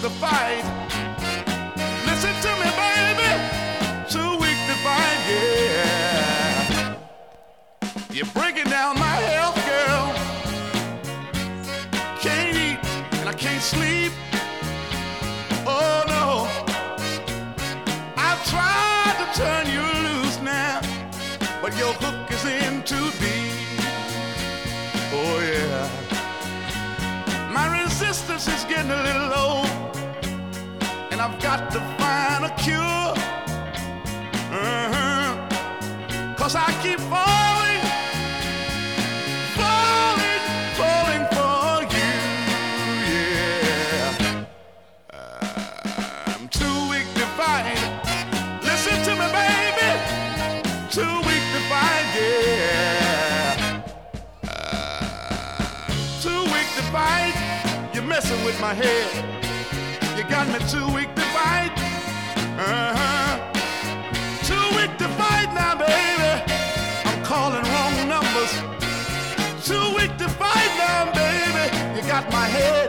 to fight. Listen to me, baby. Too weak to fight, yeah. You're breaking down my health, girl. Can't eat and I can't sleep. Oh no. I've tried to turn you loose now, but your hook is in too deep. Oh yeah. My resistance is getting a little low, and I've got to find a cure. 'Cause I keep falling, falling, falling for you, yeah. I'm too weak to fight. Listen to me, baby. Too weak to fight, yeah. Too weak to fight. You're messing with my head. You got me too weak to fight. Too weak to fight now, baby. I'm calling wrong numbers. Too weak to fight now, baby. You got my head